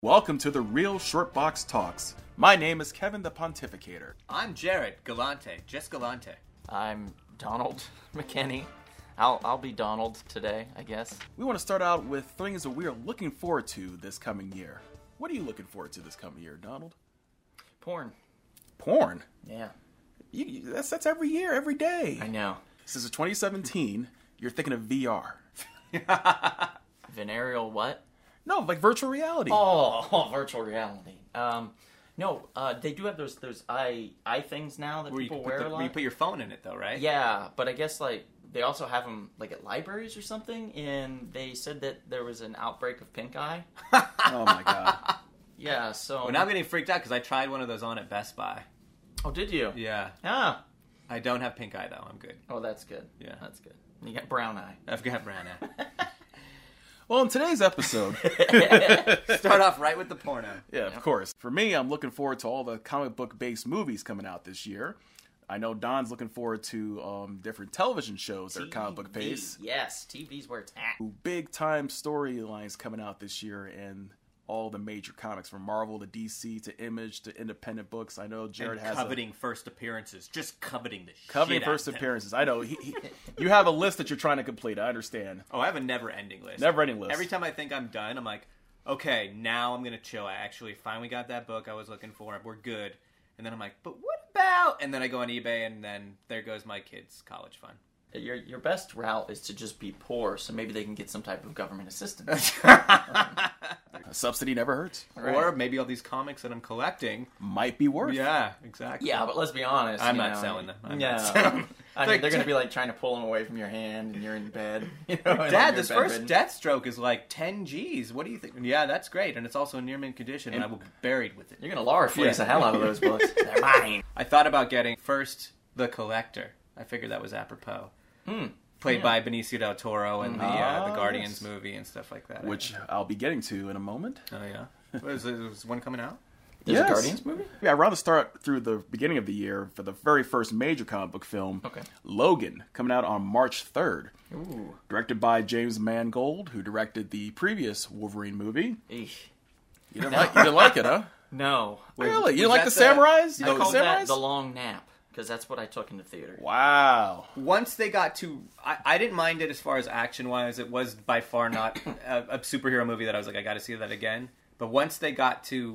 Welcome to the Real Shortbox Talks. My name is Kevin the Pontificator. I'm Jared Galante, just Galante. I'm Donald McKinney. I'll be Donald today, I guess. We want to start out with things that we are looking forward to this coming year. What are you looking forward to this coming year, Donald? Porn. Porn? Yeah. That's every year, every day. I know. Since 2017, you're thinking of VR. Venereal what? No, like virtual reality. Oh, virtual reality. No, they do have those eye things now that people wear a lot. Where you put your phone in it, though, right? Yeah, but I guess like they also have them like at libraries or something, and they said that there was an outbreak of pink eye. Oh my god. Yeah, so... Well, now I'm getting freaked out because I tried one of those on at Best Buy. Oh, did you? Yeah. Ah. I don't have pink eye, though. I'm good. Oh, that's good. Yeah. That's good. You got brown eye. I've got brown eye. Well, in today's episode... Start off right with the porno. Yeah, of course. For me, I'm looking forward to all the comic book-based movies coming out this year. I know Don's looking forward to different television shows that are comic book-based. Yes, TV's where it's at. Big-time storylines coming out this year in all the major comics, from Marvel to DC to Image to independent books. I know Jared and has coveting first appearances. Just coveting the coveting shit first out of them. appearances. I know. You have a list that you're trying to complete. I understand. Oh, I have a never-ending list. Never-ending list. Every time I think I'm done, I'm like, okay, now I'm going to chill. I actually finally got that book I was looking for. We're good. And then I'm like, but what about... And then I go on eBay, and then there goes my kids' college fund. Your best route is to just be poor, so maybe they can get some type of government assistance. A subsidy never hurts. Right. Or maybe all these comics that I'm collecting Might be worth. Yeah, exactly. Yeah, but let's be honest. I'm not selling them. I'm not selling them. I mean, they're going to be like trying to pull them away from your hand, and you're in bed. You know, and Dad, you're this first Deathstroke is like 10 G's. What do you think? Yeah, that's great, and it's also in near mint condition, and I will be buried with it. You're going to Laura fleece the hell out of those books. They're mine. I thought about getting first The Collector. I figured that was apropos. Played by Benicio del Toro in the Guardians movie and stuff like that. Which I'll be getting to in a moment. Oh, yeah? Was one coming out? There's Yes. a Guardians movie? Yeah, I'd rather start through the beginning of the year for the very first major comic book film, Okay. Logan, coming out on March 3rd. Ooh. Directed by James Mangold, who directed the previous Wolverine movie. Eesh. You didn't like it, huh? No. Really? You didn't like the was that Samurais? I You know called the that Samurais? The Long Nap, because that's what I took in the theater. Wow. Once they got to... I didn't mind it as far as action-wise. It was by far not a superhero movie that I was like, I gotta see that again. But once they got to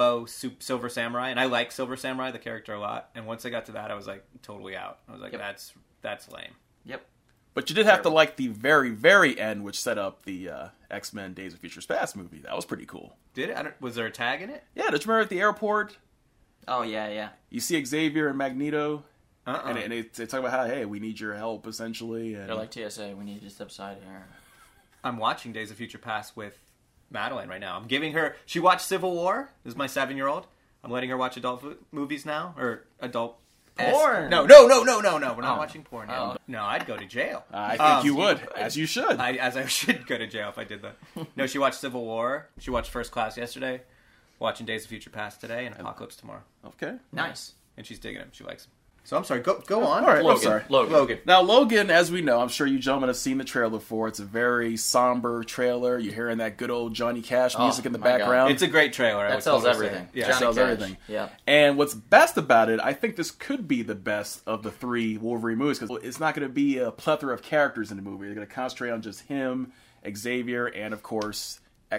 Silver Samurai, and I like Silver Samurai, the character, a lot, and once they got to that, I was like, totally out. I was like, that's lame. Yep. But you did have to like the very, very end, which set up the X-Men Days of Future Past movie. That was pretty cool. Did it? Was there a tag in it? Yeah, did you remember at the airport? Oh, yeah. You see Xavier and Magneto, Uh-uh. and they talk about how, hey, we need your help, essentially. And They're like, TSA, we need you to step aside here. I'm watching Days of Future Past with Madeline right now. I'm giving her... She watched Civil War. This is my 7-year-old. I'm letting her watch adult movies now. Or adult... Porn! No. We're not watching porn yet. Oh. No, I'd go to jail. I think you would, as you should. As I should go to jail if I did that. No, she watched Civil War. She watched First Class yesterday. Watching Days of Future Past today and Apocalypse tomorrow. Okay. Nice. And she's digging them. She likes them. So I'm sorry. Go on. All right, Logan. I'm sorry. Logan. Now, Logan, as we know, I'm sure you gentlemen have seen the trailer before. It's a very somber trailer. You're hearing that good old Johnny Cash music in the my God. background. It's a great trailer. I That would sells totally say. everything. Yeah. Johnny sells Cash. everything. Yeah. And what's best about it, I think this could be the best of the 3 Wolverine movies, because it's not going to be a plethora of characters in the movie. They're going to concentrate on just him, Xavier, and, of course,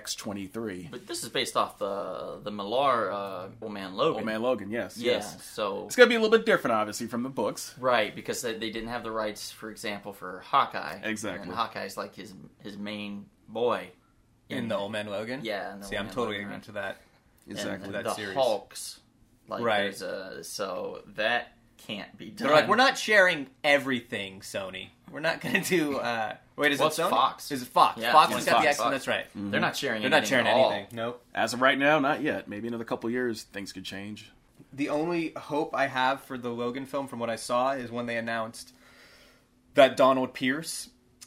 X-23. But this is based off the Millar Old Man Logan. Old Man Logan, yes. Yeah, yes. so... It's going to be a little bit different, obviously, from the books. Right, because they didn't have the rights, for example, for Hawkeye. Exactly. And Hawkeye's like his main boy. In the Old Man Logan? Yeah. In the See, Old I'm Man totally Logan, ignorant to that. Exactly. And that the series. Hulks. Like, Right. So that can't be done. They're like, we're not sharing everything, Sony. We're not going to do... Wait, is Well, it it's Sony? Fox. Is it Fox? Yeah, Fox yeah, has got the Fox. X-Men, that's right. They're not sharing They're anything not sharing at all. anything. Nope. As of right now, not yet. Maybe another couple years, things could change. The only hope I have for the Logan film, from what I saw, is when they announced that Donald Pierce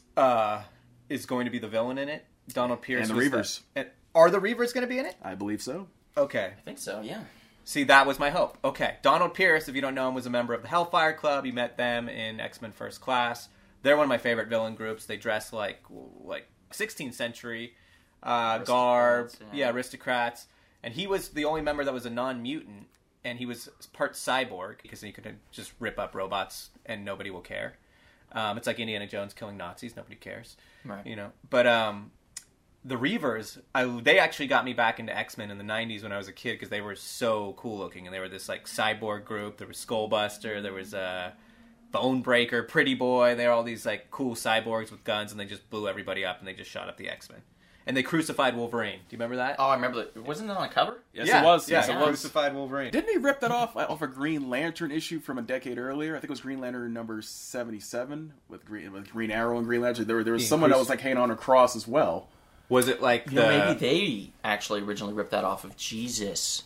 is going to be the villain in it. Donald Pierce And the was Reavers. Are the Reavers going to be in it? I believe so. Okay. I think so, yeah. See, that was my hope. Okay, Donald Pierce, if you don't know him, was a member of the Hellfire Club. You met them in X-Men First Class. They're one of my favorite villain groups. They dress like 16th century. Garb, yeah. Aristocrats, and he was the only member that was a non-mutant, and he was part cyborg because he could just rip up robots and nobody will care. It's like Indiana Jones killing Nazis; nobody cares, Right. you know. But the Reavers, they actually got me back into X-Men in the 90s when I was a kid because they were so cool looking, and they were this like cyborg group. There was Skullbuster, there was Bonebreaker, Pretty Boy. They were all these like cool cyborgs with guns, and they just blew everybody up, and they just shot up the X-Men. And they crucified Wolverine. Do you remember that? Oh, I remember that. Wasn't it on a cover? Yes, it was. Yeah, Yes, it was. crucified Wolverine. Didn't he rip that off a Green Lantern issue from a decade earlier? I think it was Green Lantern number 77 with Green Arrow and Green Lantern. There was someone that was like hanging on a cross as well. Was it like You know, maybe they actually originally ripped that off of Jesus.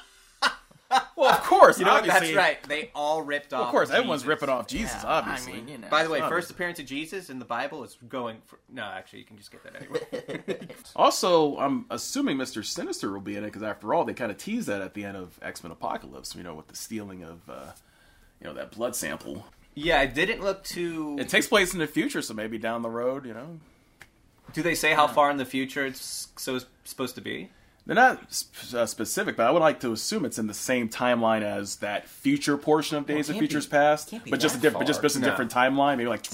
Well, of course. You know what? obviously. That's right. They all ripped off. Of course, everyone's Jesus. ripping off Jesus, Yeah, obviously. I mean, you know. By the way, Obviously. first appearance of Jesus in the Bible is going for... No, actually, you can just get that anyway. Also, I'm assuming Mr. Sinister will be in it because, after all, they kind of tease that at the end of X-Men Apocalypse. You know, with the stealing of, that blood sample. Yeah, it didn't look too... It takes place in the future, so maybe down the road. You know, Do they say how far in the future it's supposed to be? they're not specific, but I would like to assume it's in the same timeline as that future portion of Days of can't be- Futures Past, can't be but just a that different, far. just a No. different timeline, maybe like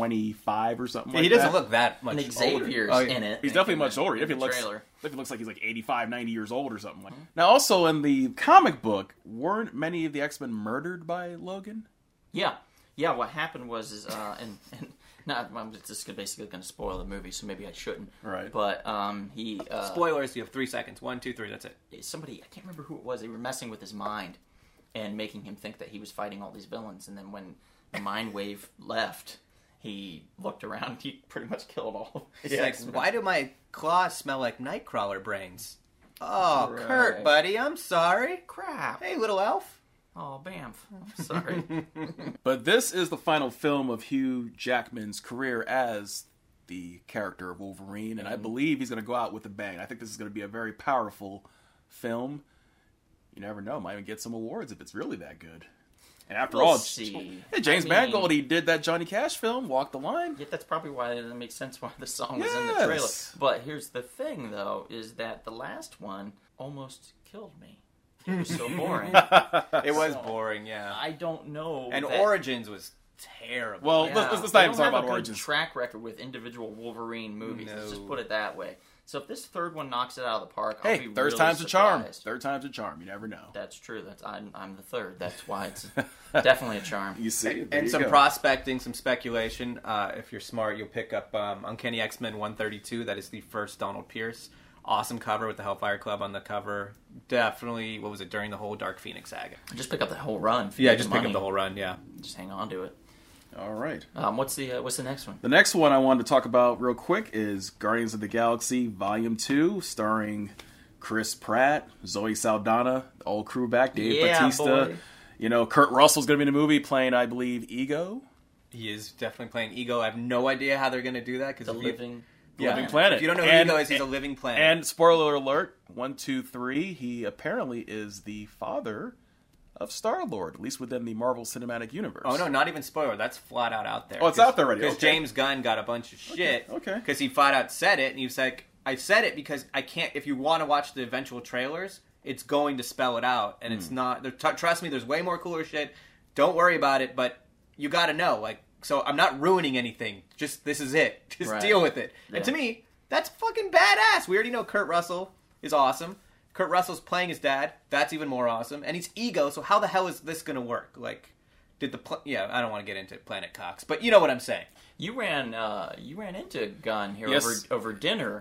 2025 or something. Yeah, like he doesn't that. look that much And Xavier's older. in it. He's definitely much older. If he looks like he's like 85, 90 years old or something like that. Now, also in the comic book, weren't many of the X-Men murdered by Logan? Yeah. Yeah, what happened was, and not, I'm just basically going to spoil the movie, so maybe I shouldn't. Right. But he... Spoilers, you have 3 seconds. 1, 2, 3, that's it. somebody, I can't remember who it was, they were messing with his mind and making him think that he was fighting all these villains, and then when the mind wave left, he looked around, he pretty much killed all of It's his like, X-Men. why do my claws smell like Nightcrawler brains? Oh, Right. Kurt, buddy, I'm sorry. Crap. Hey, little elf. Oh, Bamf. I'm sorry. But this is the final film of Hugh Jackman's career as the character of Wolverine, and I believe he's going to go out with a bang. I think this is going to be a very powerful film. You never know, might even get some awards if it's really that good. And after We'll all, see. hey, James I mean- Mangold, he did that Johnny Cash film, Walk the Line. Yeah, that's probably why it makes sense why the song was in the Yes. trailer. But here's the thing, though, is that the last one almost killed me. It was so boring. It was boring, yeah. I don't know. And that- Origins was terrible. Well, Yeah. let's They not even don't talk have about a good Origins. track record with individual Wolverine movies. Let's No. just put it that way. So if this third one knocks it out of the park, I'll Hey, be third really time's a charm. surprised. Third time's a charm. You never know. That's true. I'm the third. That's why it's definitely a charm. You see, there And you some go. prospecting, some speculation. If you're smart, you'll pick up Uncanny X-Men 132. That is the first Donald Pierce. Awesome cover with the Hellfire Club on the cover. Definitely, what was it, during the whole Dark Phoenix saga? Just pick up the whole run. if you Yeah, get just the pick money. up the whole run, yeah. Just hang on to it. All right. What's the next one? The next one I wanted to talk about real quick is Guardians of the Galaxy Volume 2, starring Chris Pratt, Zoe Saldana, the old crew back, Dave Yeah, Bautista. boy. You know, Kurt Russell's going to be in the movie playing, I believe, Ego. He is definitely playing Ego. I have no idea how they're going to do that. The living. Living Planet. If you don't know who And- Ego is, he's a living planet. And spoiler alert, 1, 2, 3, he apparently is the father of Star-Lord, at least within the Marvel Cinematic Universe. Oh, no, not even spoiler. That's flat out there. Oh, it's out there already. Because Okay. James Gunn got a bunch of shit. Okay. Because he flat out said it, and he was like, I said it because I can't, if you want to watch the eventual trailers, it's going to spell it out, and it's not, trust me, there's way more cooler shit. Don't worry about it, but you gotta know, like, so I'm not ruining anything. Just, this is it. Just Right. deal with it. Yeah. And to me, that's fucking badass. We already know Kurt Russell is awesome. Kurt Russell's playing his dad. That's even more awesome. And he's Ego, so how the hell is this gonna work? Like, did the... yeah, I don't want to get into Planet Cox, but you know what I'm saying. You ran into Gunn here Yes. over dinner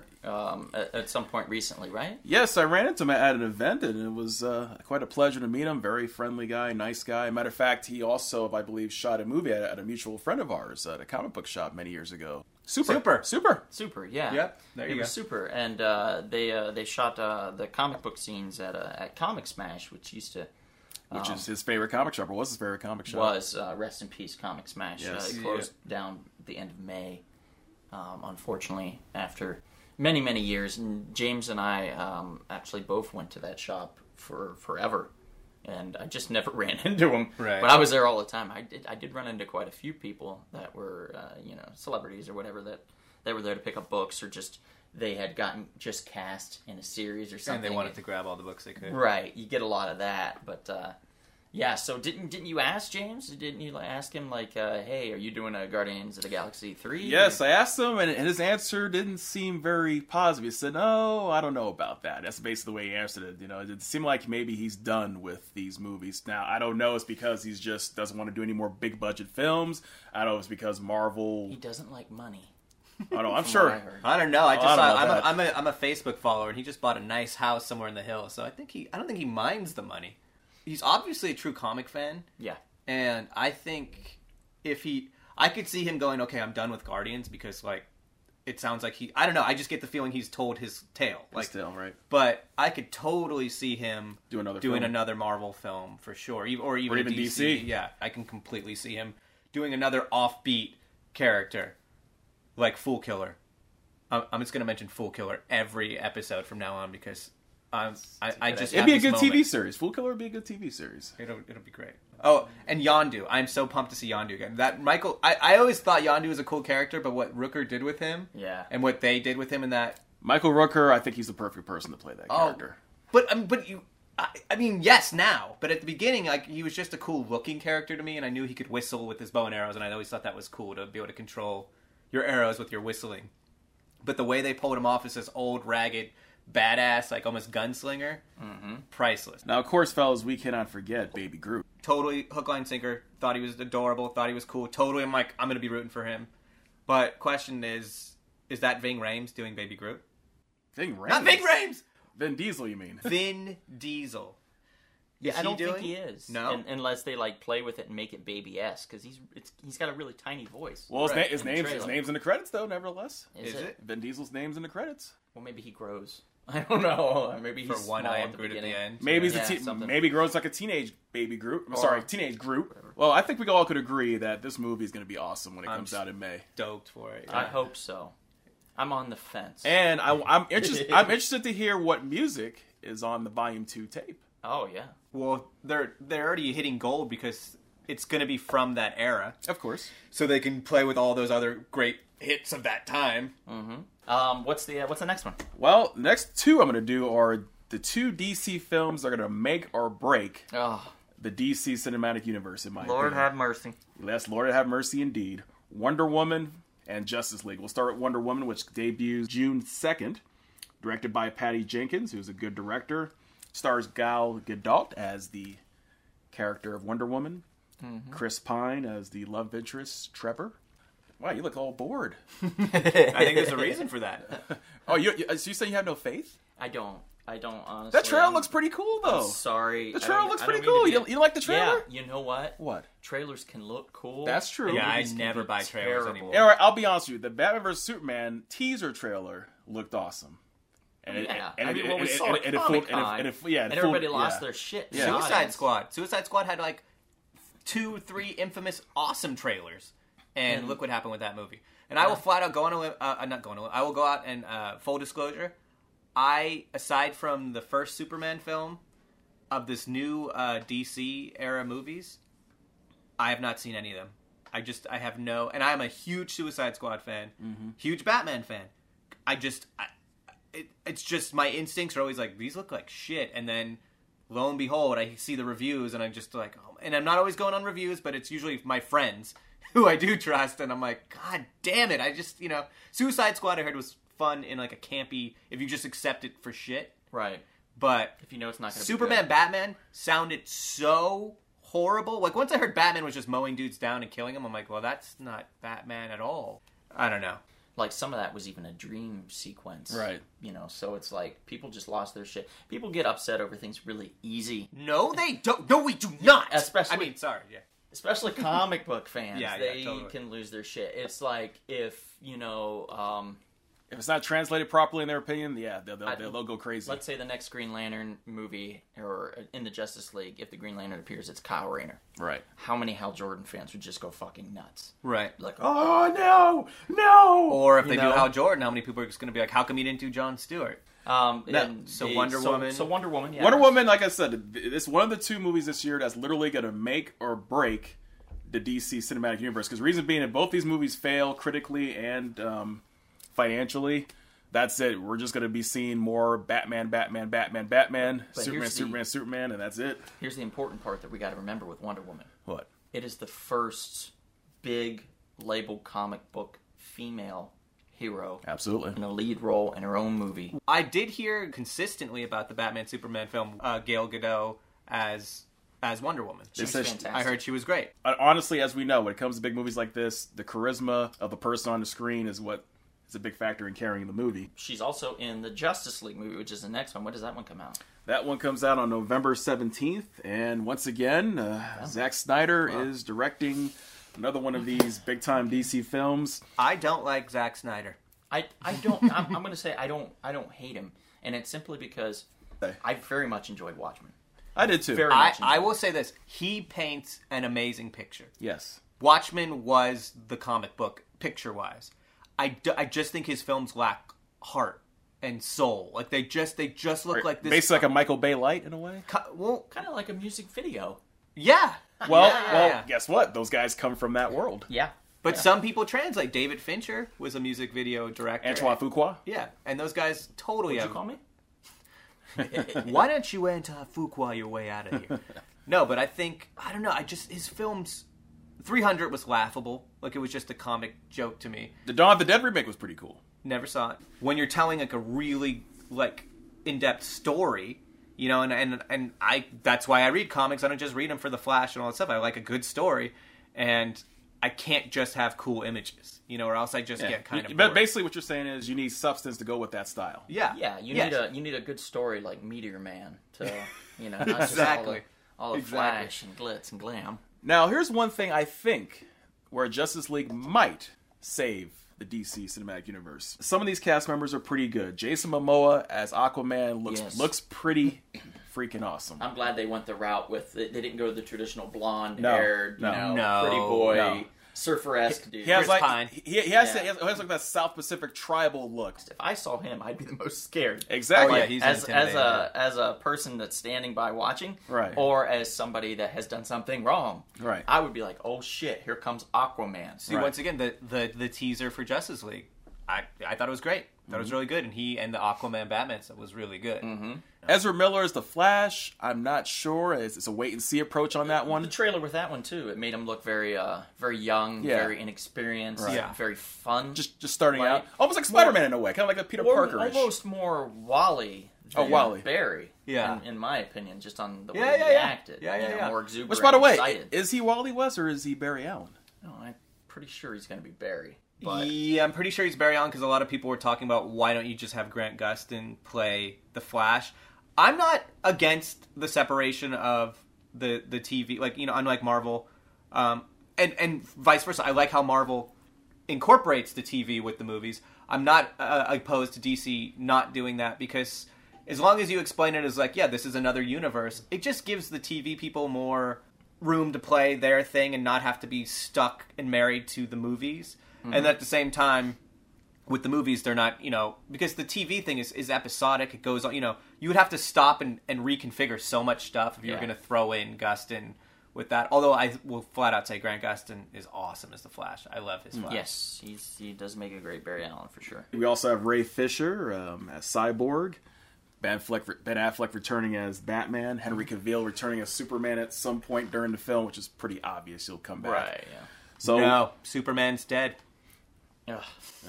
at some point recently, right? Yes, I ran into him at an event, and it was quite a pleasure to meet him. Very friendly guy, nice guy. Matter of fact, he also, I believe, shot a movie at a mutual friend of ours at a comic book shop many years ago. Super. Super, yeah. Yep, there you It go. was super, and they shot the comic book scenes at Comic Smash, which used to Which is his favorite comic shop, or was his favorite comic shop. was rest in peace Comic Smash. Yes. It closed down the end of May, unfortunately, after many years. And James and I actually both went to that shop for forever, and I just never ran into him. Right. But I was there all the time. I did run into quite a few people that were celebrities or whatever that they were there to pick up books or just they had gotten just cast in a series or something. And they wanted to grab all the books they could. Right, you get a lot of that, but yeah. So didn't you ask James? Didn't you ask him like, hey, are you doing a Guardians of the Galaxy 3? Yes, I asked him, and his answer didn't seem very positive. He said, "No, I don't know about that." That's basically the way he answered it. You know, it seemed like maybe he's done with these movies now. I don't know. It's because he's just doesn't want to do any more big budget films. I don't know. It's because Marvel. He doesn't like money. I don't know. I'm from sure. what I heard. I don't know. I just I don't saw, know I'm a Facebook follower, and he just bought a nice house somewhere in the hills. So I don't think he minds the money. He's obviously a true comic fan, Yeah. and I think I could see him going, okay, I'm done with Guardians because like it sounds like I don't know. I just get the feeling he's told his tale, like Still, right? But I could totally see him Do another doing film. another Marvel film for sure, or even even a DC. DC. Yeah, I can completely see him doing another offbeat character like Fool Killer. I'm just going to mention Fool Killer every episode from now on because I just It'd be a have good this TV moment. series. Fool Killer would be a good TV series. It'll be great. Oh, and Yondu. I'm so pumped to see Yondu again. That Michael, I always thought Yondu was a cool character, but what Rooker did with him, Yeah. and what they did with him in that, Michael Rooker, I think he's the perfect person to play that character. but you, I mean, yes, now, but at the beginning, like he was just a cool looking character to me, and I knew he could whistle with his bow and arrows, and I always thought that was cool to be able to control your arrows with your whistling. But the way they pulled him off as this old, ragged, badass, like almost gunslinger, priceless. Now, of course, fellas, we cannot forget Baby Groot. Totally hook, line, sinker. Thought he was adorable. Thought he was cool. Totally, I'm like, I'm gonna be rooting for him. But question is that Ving Rhames doing Baby Groot? Ving Rhames. Not Ving Rhames. Vin Diesel, you mean? Vin Diesel. Yeah, Is I don't he think doing? he is. No? Unless they like play with it and make it baby-esque, because he's got a really tiny voice. Well, Right, his in the name's trailer. in the credits, though. Nevertheless, Is it? Vin Diesel's name's in the credits. Well, maybe he grows. I don't know. Maybe he's For one small I at am the Groot at the beginning. end. Maybe Yeah, he's something. maybe grows like a teenage Baby Groot. I'm sorry, teenage Groot. Whatever. Well, I think we all could agree that this movie is going to be awesome when it I'm comes out in May. Stoked for it. I hope so. I'm on the fence. And I'm interested. I'm interested to hear what music is on the Volume 2 tape. Oh yeah. Well, they're already hitting gold because it's going to be from that era, Of course. so they can play with all those other great hits of that time. What's the next one? Well, the next two I'm going to do are the two DC films that are going to make or break Oh, the DC cinematic universe, in my Lord opinion. have mercy. Yes, Lord have mercy indeed. Wonder Woman and Justice League. We'll start with Wonder Woman, which debuts June 2nd. Directed by Patty Jenkins, who's a good director. Stars Gal Gadot as the character of Wonder Woman. Chris Pine as the love interest, Trevor. Wow, you look all bored. I think there's a reason for that. Oh, so you say you have no faith? I don't honestly. That trailer looks pretty cool, though. Sorry. The I trailer don't- looks I don't pretty mean to cool. be You don't like the Yeah, trailer? you know what? What? Trailers can look cool. That's true. Yeah, I Movies can never be buy trailers terrible. anymore. And, all right, I'll be honest with you. The Batman vs Superman teaser trailer looked awesome. And Yeah, and I mean, well, we saw it and at Comic-Con, and and fooled- everybody lost yeah. their shit. Yeah. The Suicide audience. Squad. Suicide Squad had like 2-3 infamous awesome trailers, and look what happened with that movie. And I will flat out go on a limb, not go on a limb, I will go out and full disclosure. Aside from the first Superman film of this new DC era movies, I have not seen any of them. I have no, and I'm a huge Suicide Squad fan, huge Batman fan. It's just my instincts are always like, these look like shit, and then lo and behold, I see the reviews, and I'm just like, oh, and I'm not always going on reviews, but it's usually my friends who I do trust, and I'm like, God damn it, Suicide Squad I heard was fun in like a campy, if you just accept it for shit, Right. but If you know it's not going to be Superman good. Batman sounded so horrible. Like once I heard Batman was just mowing dudes down and killing them, I'm like, well, that's not Batman at all. I don't know. Like some of that was even a dream sequence. Right. You know, so it's like people just lost their shit. People get upset over things really easy. No, they don't. No, we do not. Especially- I mean, sorry. Yeah. Especially comic book fans. Yeah, they totally. can lose their shit. It's like if, you know, If it's not translated properly in their opinion, yeah, they'll go crazy. let's say the next Green Lantern movie or in the Justice League, if the Green Lantern appears, it's Kyle Rayner. Right. How many Hal Jordan fans would just go fucking nuts? Right. Like, oh, no! Or if they You do know? Hal Jordan, how many people are just going to be like, how come you didn't do John Stewart? So Wonder Woman. So Wonder Woman, yeah. Wonder Woman, like I said, it's one of the two movies this year that's literally going to make or break the DC cinematic universe. Because reason being, if both these movies fail critically and financially, that's it. We're just going to be seeing more Batman, But Superman, here's Superman, and that's it. Here's the important part that we got to remember with Wonder Woman. What? It is the first big label comic book female hero Absolutely. in a lead role in her own movie. I did hear consistently about the Batman Superman film, Gal Gadot as Wonder Woman. She's said- fantastic. I heard she was great. Honestly, as we know, when it comes to big movies like this, the charisma of the person on the screen is what is a big factor in carrying the movie. She's also in the Justice League movie, which is the next one. When does that one come out? That one comes out on November 17th, and once again, Zack Snyder is directing another one of these big-time DC films. I don't like Zack Snyder. I don't. I'm going to say I don't hate him, and it's simply because I very much enjoyed Watchmen. I did too. Very I much. will say this. He paints an amazing picture. Yes. Watchmen was the comic book, picture-wise. I just think his films lack heart and soul. Like, they just look like this. Basically like a Michael Bay light, in a way. Well, Kind of like a music video. yeah. Well, Yeah. guess what? Those guys come from that world. Yeah. But some people translate. David Fincher was a music video director. Antoine Fuqua. Yeah, and those guys totally Would have... you call me? Why don't you Fuqua your way out of here? No, but I think, I don't know, his films, 300 was laughable. Like, it was just a comic joke to me. The Dawn of the Dead remake was pretty cool. Never saw it. When you're telling, like, a really, like, in-depth story, you know, and that's why I read comics. I don't just read them for the flash and all that stuff. I like a good story, and I can't just have cool images, you know, or else I just get kind of But bored. basically what you're saying is you need substance to go with that style. Yeah. Yeah, you Yes. need a good story like Meteor Man to, you know, not Exactly. just all the Exactly. flash and glitz and glam. Now, here's one thing I think where Justice League might save the DC Cinematic Universe. Some of these cast members are pretty good. Jason Momoa as Aquaman Yes. looks pretty freaking awesome. I'm glad they went the route with they didn't go the traditional blonde No, haired, no, pretty boy, no. surfer-esque dude. He has Chris like Pine. he has like that South Pacific tribal look. If I saw him, I'd be the most scared. Exactly. Oh, yeah, he's as intimidating. a person that's standing by watching, Right. or as somebody that has done something wrong, Right. I would be like, "Oh shit, here comes Aquaman." See, Right. once again, the teaser for Justice League, I thought it was great. I thought it was really good, and he and the Aquaman Batman stuff was really good. Mm-hmm. Ezra Miller is the Flash. I'm not sure. It's a wait and see approach on that The one. trailer with that one too, it made him look very, very young, Yeah. very inexperienced, Right. Yeah. very fun, Just starting Like, out, almost like Spider-Man in a way, kind of like a Peter Parker. almost more Wally. Oh, than Wally. Barry. Yeah. in my opinion, just on the Yeah, way yeah, he yeah. acted. Yeah, yeah, you know, yeah. more exuberant. Which, by the way, excited. is he Wally West or is he Barry Allen? No, I'm pretty sure he's going to be Barry. But Yeah, I'm pretty sure he's Barry Allen because a lot of people were talking about why don't you just have Grant Gustin play the Flash. I'm not against the separation of the TV, like, you know, unlike Marvel, and vice versa. I like how Marvel incorporates the TV with the movies. I'm not opposed to DC not doing that because as long as you explain it as like, yeah, this is another universe, it just gives the TV people more room to play their thing and not have to be stuck and married to the movies. And at the same time, with the movies, they're not, you know, because the TV thing is episodic. It goes on, you know, you would have to stop and reconfigure so much stuff if you were Yeah. going to throw in Gustin with that. Although I will flat out say Grant Gustin is awesome as the Flash. I love his Flash. yes, he does make a great Barry Allen for sure. We also have Ray Fisher as Cyborg, Ben Affleck returning as Batman, Henry Cavill returning as Superman at some point during the film, which is pretty obvious he'll come back. Right. Yeah. So No, Superman's dead. Ugh.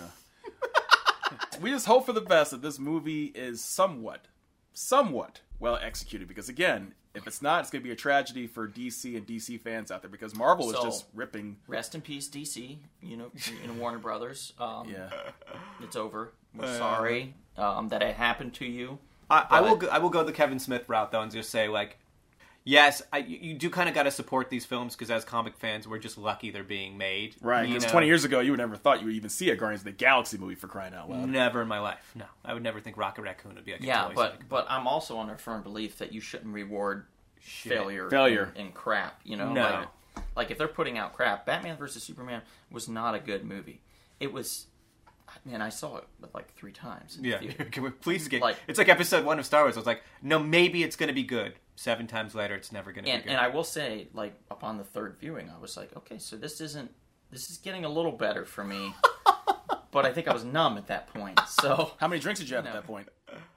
we just hope for the best that this movie is somewhat well executed. Because again, if it's not, it's going to be a tragedy for DC and DC fans out there. Because Marvel is So- just ripping. Rest in peace, DC. You know, in Warner Brothers. Yeah. It's over. We're sorry that it happened to you. I will go the Kevin Smith route though and just say like, yes, you do kind of got to support these films because as comic fans, we're just lucky they're being made. Right. You Because know? 20 years ago, you would never thought you would even see a Guardians of the Galaxy movie, for crying out loud. Never in my life. No, I would never think Rocket Raccoon would be like a Yeah, toy. but I'm also under firm belief that you shouldn't reward failure and crap. You know, No. like if they're putting out crap, Batman versus Superman was not a good movie. It was, man, I saw it like 3 times. in the Yeah, theater. can we please get? Like- it's like episode 1 of Star Wars. I was like, no, maybe it's going to be good. 7 times later, it's never going to be good. And I will say, like upon the 3rd viewing, I was like, okay, so this is getting a little better for me. but I think I was numb at that point. So, How many drinks did you have at that point?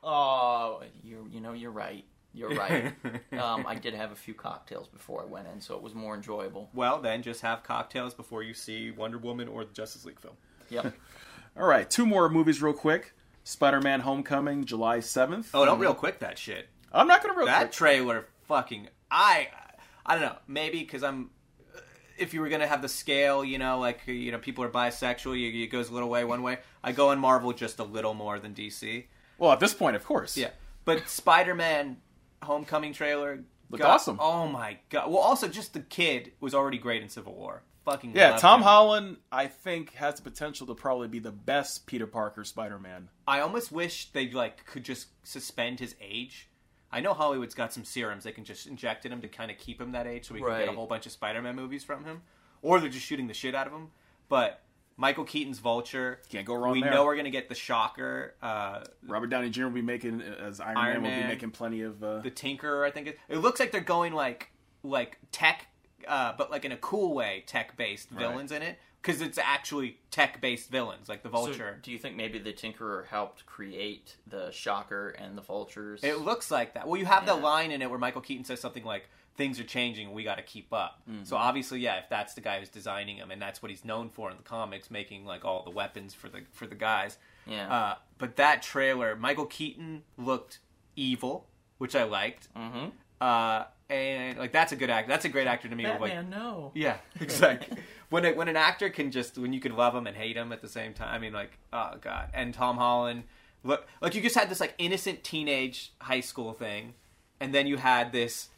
oh, you're right. You're right. I did have a few cocktails before I went in, so it was more enjoyable. Well, then just have cocktails before you see Wonder Woman or the Justice League film. Yep. All right, 2 more movies real quick. Spider-Man Homecoming, July 7th. Oh, don't real quick that shit. I'm not going to real That quick. trailer fucking... I don't know. Maybe because I'm... If you were going to have the scale, people are bisexual, it goes a little way one way. I go in Marvel just a little more than DC. Well, at this point, of course. Yeah. But Spider-Man Homecoming trailer... Looked awesome. Oh my god. Well, also just the kid was already great in Civil War. Fucking Yeah, loved Tom him. Holland, I think, has the potential to probably be the best Peter Parker Spider-Man. I almost wish they could just suspend his age. I know Hollywood's got some serums they can just inject in him to kind of keep him that age so we can get a Right. whole bunch of Spider-Man movies from him. Or they're just shooting the shit out of him. But Michael Keaton's Vulture. Can't go wrong We there. know we're going to get the Shocker. Robert Downey Jr. will be making, as Iron Man, will be making plenty of... The Tinkerer, I think. It looks like they're going like tech, but like in a cool way, tech-based villains in it. Because it's actually tech-based villains, like the Vulture. So, do you think maybe the Tinkerer helped create the Shocker and the Vultures? It looks like that. Well, you have the line in it where Michael Keaton says something like, things are changing and we got to keep up. Mm-hmm. So obviously, yeah, if that's the guy who's designing them and that's what he's known for in the comics, making like all the weapons for the guys. Yeah. But that trailer, Michael Keaton looked evil, which I liked. Mm-hmm. And like that's a good actor. That's a great actor to me. Batman, no. Yeah, exactly. when an actor can when you can love him and hate him at the same time. I mean, like, oh god. And Tom Holland, look, like you just had this like innocent teenage high school thing, and then you had this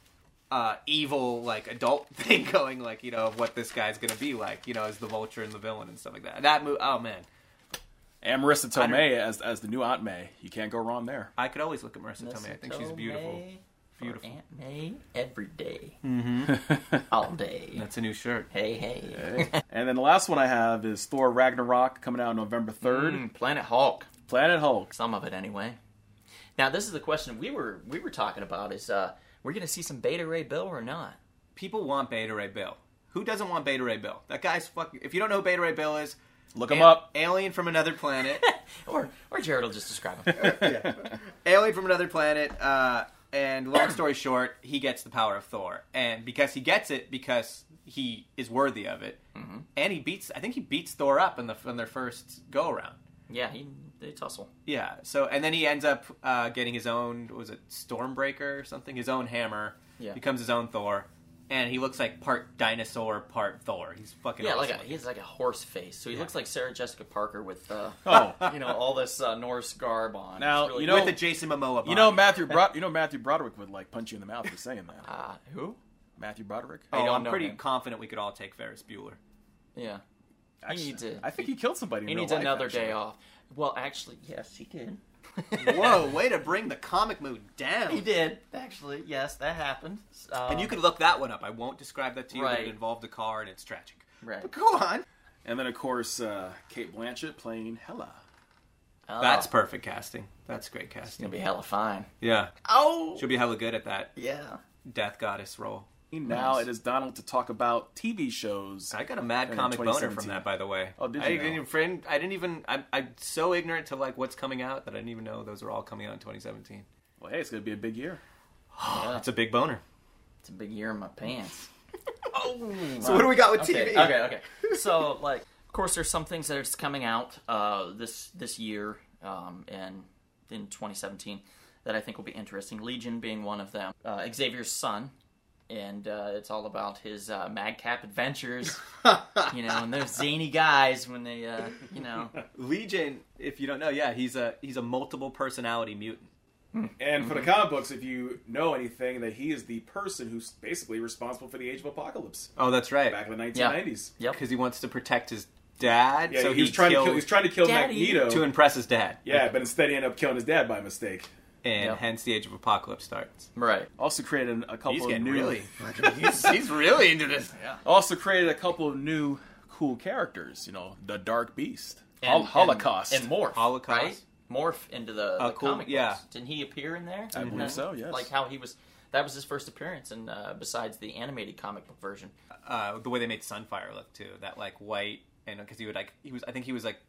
evil like adult thing going, like of what this guy's gonna be like, as the Vulture and the villain and stuff like that. That oh man. And Marissa Tomei as the new Aunt May. You can't go wrong there. I could always look at Marissa Tomei. I think she's beautiful. Beautiful. Aunt May every day. Mm-hmm. All day. That's a new shirt. Hey. And then the last one I have is Thor Ragnarok, coming out November 3rd. Planet Hulk. Planet Hulk. Some of it anyway. Now this is the question we were talking about is we're gonna see some Beta Ray Bill or not? People want Beta Ray Bill. Who doesn't want Beta Ray Bill? That guy's fucking... If you don't know who Beta Ray Bill is... Look him up. Alien from another planet. or Jared will just describe him. Alien from another planet. And long story short, he gets the power of Thor. And because he gets it, because he is worthy of it. Mm-hmm. And I think he beats Thor up in their first go-around. Yeah, they tussle. Yeah, so, and then he ends up getting his own, was it Stormbreaker or something? His own hammer. Yeah. Becomes his own Thor. And he looks like part dinosaur, part Thor. He's fucking awesome. He has like a horse face. So he looks like Sarah Jessica Parker with, Oh. all this Norse garb on. Now, It's really with the Jason Momoa body. Matthew Broderick would like punch you in the mouth for saying that. Who? Matthew Broderick. Oh, don't I'm know pretty him. confident we could all take Ferris Bueller. Yeah. Actually, I think he killed somebody. He in needs real life, another actually. day off. Well, actually, yes, he did. Whoa, way to bring the comic mood down. He did, actually. Yes, that happened. And you could look that one up. I won't describe that to you, but Right. it involved a car and it's tragic. Right. But go on. And then, of course, Kate Blanchett playing Hela. That's perfect casting. That's great It's casting. gonna be hella fine. Yeah. Oh! She'll be hella good at that Yeah. death goddess role. Now Nice. it is Donald to talk about TV shows. I got a mad In comic boner 2017. from that, by the way. Oh, did I you didn't now? even, I didn't even, I'm so ignorant to like what's coming out that I didn't even know those were all coming out in 2017. Well, hey, it's going to be a big year. Yeah. It's a big boner. It's a big year in my pants. So what do we got with Okay, TV? okay. So, like, of course, there's some things that are just coming out this year and in 2017 that I think will be interesting. Legion being one of them. Xavier's son, and it's all about his madcap adventures. And those zany guys when they, Legion, if you don't know, yeah, he's a multiple personality mutant. And for the comic books, if you know anything, that he is the person who's basically responsible for the Age of Apocalypse Oh, that's right. back in the 1990s. Yep. Because he wants to protect his dad. Yeah, so he was trying to kill Daddy. Magneto. to impress his dad. Yeah, but instead he ended up killing his dad by mistake. And Yep. hence the Age of Apocalypse starts. Right. Also created a couple of new. he's really into this. Yeah. Also created a couple of new cool characters. The Dark Beast, And- Holocaust, And Morph. Holocaust. Right? Morph into the Cool, comic yeah. books. Didn't he appear in there? I believe so, yes. Like how he was... That was his first appearance, and besides the animated comic book version. The way they made Sunfire look too, that like white, and because I think he was like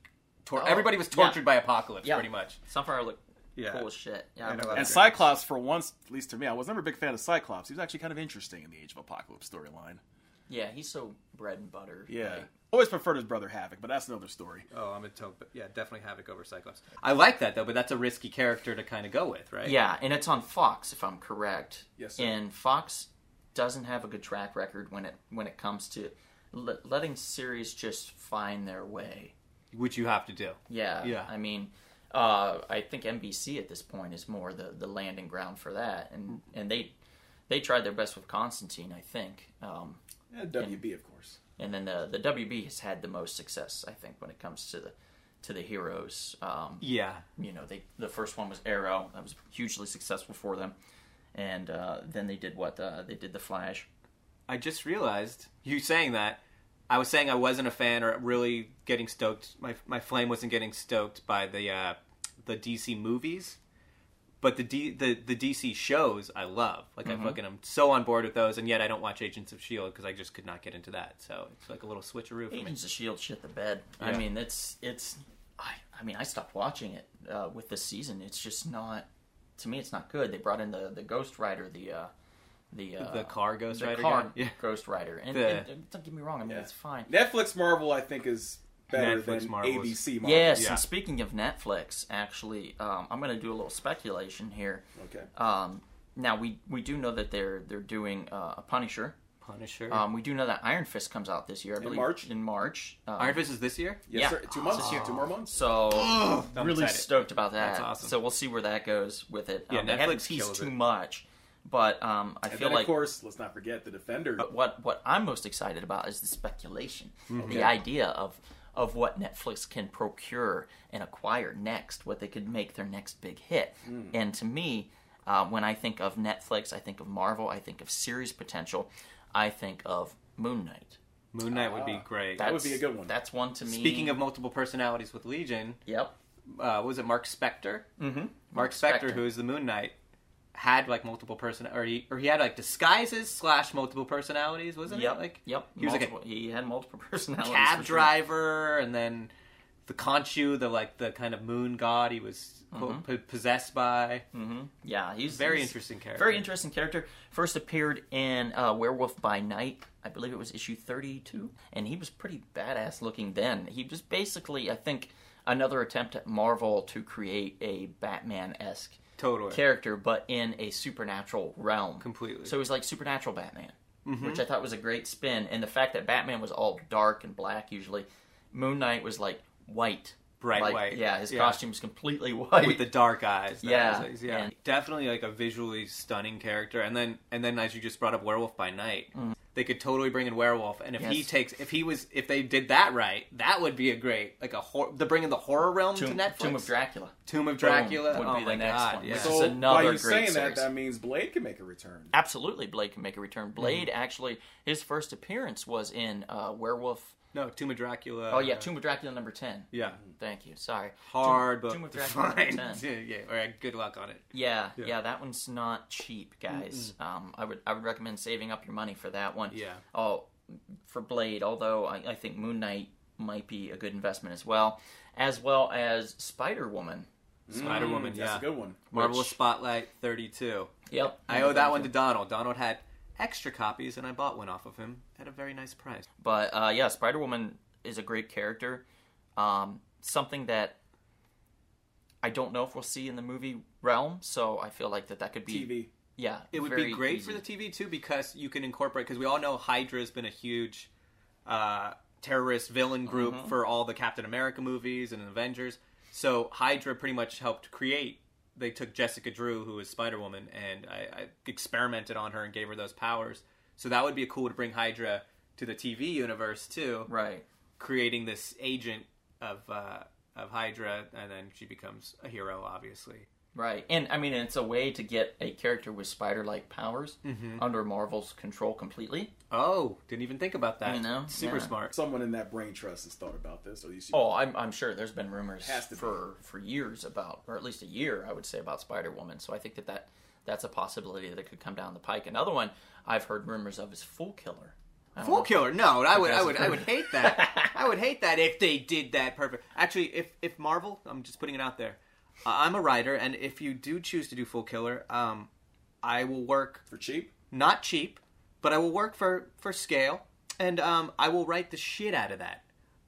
everybody was tortured by Apocalypse, Yeah. pretty much. Sunfire looked Yeah. cool as shit. Yeah, I know. And Cyclops, for once, at least to me, I was never a big fan of Cyclops. He was actually kind of interesting in the Age of Apocalypse storyline. yeah, he's so bread and butter. Yeah. Like, Always preferred his brother Havoc, but that's another story. Oh, I'm a tote, but yeah, definitely Havoc over Cyclops. I like that though, but that's a risky character to kind of go with, right? yeah, and it's on Fox, if I'm correct. Yes, sir. And Fox doesn't have a good track record when it comes to letting series just find their way. Which you have to do. Yeah, Yeah. I mean, I think NBC at this point is more the landing ground for that, and they tried their best with Constantine, I think. And WB, of course. And then the WB has had the most success, I think, when it comes to the heroes. Yeah. You know, the first one was Arrow. That was hugely successful for them. And then they did they did The Flash. I just realized, you saying that, I was saying I wasn't a fan or really getting stoked. My flame wasn't getting stoked by the DC movies. But the DC shows I love. Like, I'm so on board with those, and yet I don't watch Agents of S.H.I.E.L.D. because I just could not get into that. So it's like a little switcheroo for me. Agents of S.H.I.E.L.D. shit the bed. Yeah. I mean, I stopped watching it with this season. It's just not, to me, it's not good. They brought in the Ghost Rider, The car Ghost the Rider car guy? Yeah. Ghost Rider. And don't get me wrong, I mean, Yeah. it's fine. Netflix Marvel, I think, is better Netflix than Marvel is- ABC Marvel. Yes, Yeah. and speaking of Netflix, actually, I'm going to do a little speculation here. Okay. Now, we do know that they're doing a Punisher. Punisher. We do know that Iron Fist comes out this year, I believe. March? In March. Iron Fist is this year? Yes, Yeah. sir. 2 months. This year. 2 more months. So, I'm really excited. stoked about that. That's awesome. So we'll see where that goes with it. Yeah, they haven't Netflix teased kills too it. much, but I And feel then, like of course, let's not forget the Defender. what I'm most excited about is the speculation, Mm-hmm. the idea of what Netflix can procure and acquire next, what they could make their next big hit. Mm. And to me, when I think of Netflix, I think of Marvel, I think of series potential, I think of Moon Knight. Moon Knight would be great. That would be a good one. That's one to me. Speaking of multiple personalities with Legion, Yep. was it Mark Spector? Mm-hmm. Mark Spector, who is the Moon Knight, had like multiple or he had like disguises / multiple personalities, wasn't Yep. it? Like Yep. he was like he had multiple personalities. cab for sure. driver, and then the Khonshu, the kind of moon god he was possessed by. Mm-hmm. Yeah, he's Very interesting character. Very interesting character. First appeared in Werewolf by Night. I believe it was issue 32, and he was pretty badass looking then. He was basically, I think, another attempt at Marvel to create a Batman-esque Totally. character, but in a supernatural realm. Completely. So he was like Supernatural Batman, which I thought was a great spin. And the fact that Batman was all dark and black usually, Moon Knight was like white. Bright Like, white. Yeah, his Yeah. costume was completely white. With the dark eyes. That Yeah. was- yeah. And- Definitely like a visually stunning character. And then as you just brought up Werewolf by Night, they could totally bring in Werewolf. And if they did that right, that would be a great, like to bring in the horror realm to Netflix. Tomb of Dracula. Tomb of Dracula Boom, would oh be my the next God, one. yeah. Which So is another by you great saying series. that means Blade can make a return. Absolutely, Blade can make a return. Blade actually, his first appearance was in Werewolf. No, Tomb of Dracula. Oh yeah, Tomb of Dracula number 10. Yeah. Thank you. Sorry. Hard Tomb, book Tomb of to Dracula find. number 10. Yeah, all right, good luck on it. Yeah, that one's not cheap, guys. I would recommend saving up your money for that one. Yeah. Oh, for Blade, although I think Moon Knight might be a good investment as well as Spider-Woman. Spider-Woman, That's yeah. a good one. Marvelous Spotlight 32. Yep. I owe that one to Donald. Donald had extra copies, and I bought one off of him at a very nice price. But yeah, Spider-Woman is a great character. Something that I don't know if we'll see in the movie realm, so I feel like that could be TV. Yeah, It would very be great easy. for the TV, too, because you can incorporate... Because we all know Hydra's been a huge terrorist villain group for all the Captain America movies and Avengers. So Hydra pretty much helped create... They took Jessica Drew, who is Spider-Woman, and I experimented on her and gave her those powers. So that would be cool to bring Hydra to the TV universe, too. Right. Creating this agent of Hydra, and then she becomes a hero, obviously. Right. And I mean, it's a way to get a character with spider-like powers under Marvel's control completely. Oh, didn't even think about that. You know? Super Yeah. smart. Someone in that brain trust has thought about this. Or you see Oh, I'm sure there's been rumors Has to be. for years about, or at least a year, I would say, about Spider-Woman. So I think that's a possibility that could come down the pike. Another one I've heard rumors of is Fool Killer. Fool Killer. No, I would hate that. I would hate that if they did that perfect. Actually, if Marvel, I'm just putting it out there. I'm a writer, and if you do choose to do Fool Killer, I will work For cheap? not cheap, but I will work for scale, and I will write the shit out of that.